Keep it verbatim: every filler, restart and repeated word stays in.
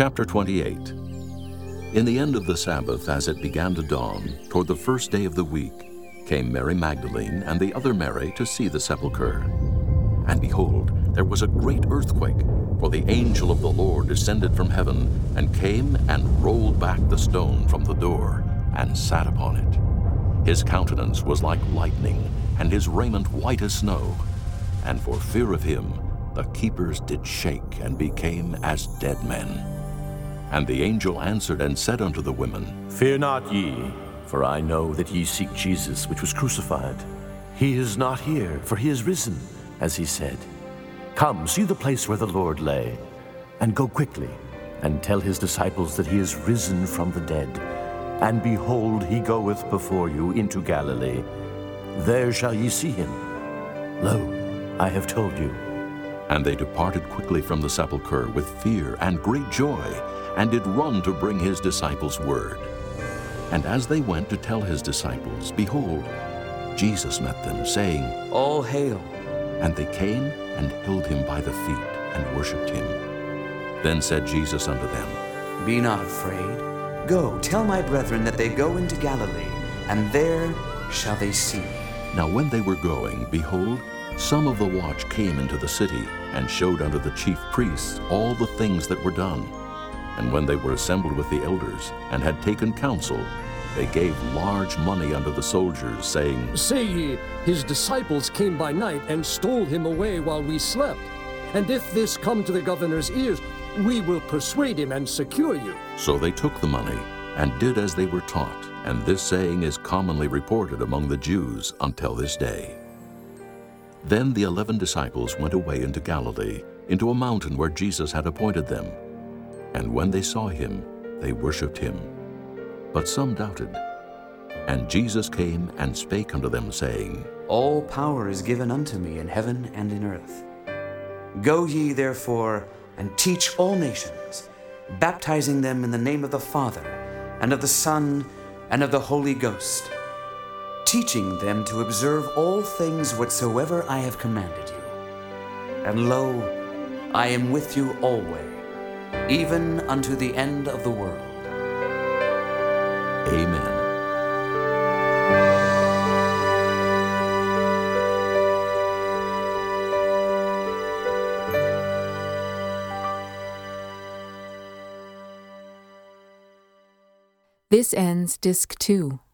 Chapter twenty-eight. In the end of the Sabbath, as it began to dawn, toward the first day of the week, came Mary Magdalene and the other Mary to see the sepulchre. And behold, there was a great earthquake, for the angel of the Lord descended from heaven, and came and rolled back the stone from the door, and sat upon it. His countenance was like lightning, and his raiment white as snow. And for fear of him, the keepers did shake, and became as dead men. And the angel answered and said unto the women, Fear not ye, for I know that ye seek Jesus, which was crucified. He is not here, for he is risen, as he said. Come, see the place where the Lord lay, and go quickly, and tell his disciples that he is risen from the dead. And behold, he goeth before you into Galilee. There shall ye see him. Lo, I have told you. And they departed quickly from the sepulchre with fear and great joy, and did run to bring his disciples word. And as they went to tell his disciples, behold, Jesus met them, saying, All hail. And they came and held him by the feet, and worshipped him. Then said Jesus unto them, Be not afraid. Go, tell my brethren that they go into Galilee, and there shall they see me. Now when they were going, behold, some of the watch came into the city, and showed unto the chief priests all the things that were done. And when they were assembled with the elders, and had taken counsel, they gave large money unto the soldiers, saying, Say ye, his disciples came by night, and stole him away while we slept. And if this come to the governor's ears, we will persuade him and secure you. So they took the money, and did as they were taught. And this saying is commonly reported among the Jews until this day. Then the eleven disciples went away into Galilee, into a mountain where Jesus had appointed them. And when they saw him, they worshipped him. But some doubted. And Jesus came and spake unto them, saying, All power is given unto me in heaven and in earth. Go ye therefore, and teach all nations, baptizing them in the name of the Father, and of the Son, and of the Holy Ghost, teaching them to observe all things whatsoever I have commanded you. And lo, I am with you always, even unto the end of the world. Amen. This ends Disc two.